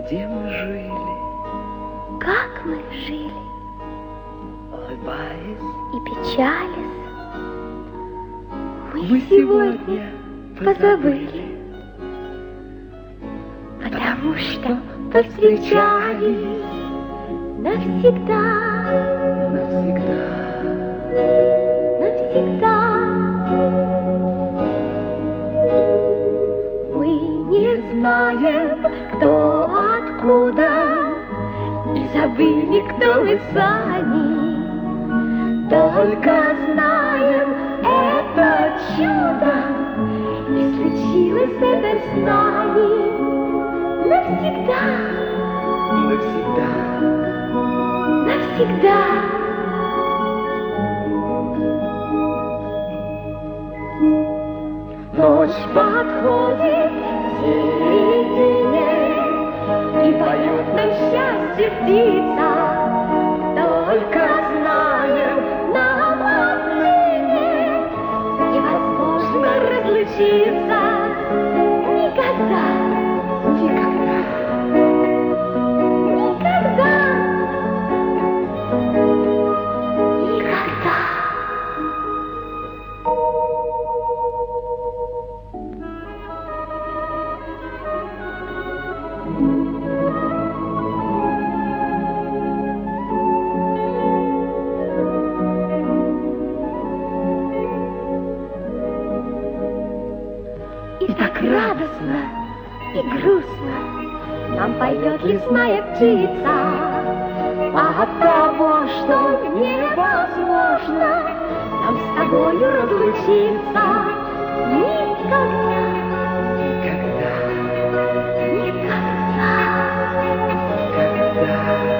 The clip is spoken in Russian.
где мы жили. Как мы жили, улыбаясь и печались, мы сегодня позабыли, потому что повстречались навсегда, навсегда. навсегда. Мы не знаем, кто откуда, и забыли, кто мы сами. Только знаем это чудо, и случилось это с нами навсегда, Навсегда. навсегда. Ночь подходит, середине, и поют нам счастье птица. Только знаем, нам отныне невозможно разлучиться никогда, Никогда. никогда, никогда. И так радостно и грустно нам поет лесная птица. А от того, что невозможно нам с тобою разлучиться никогда, Никогда. никогда. Никогда.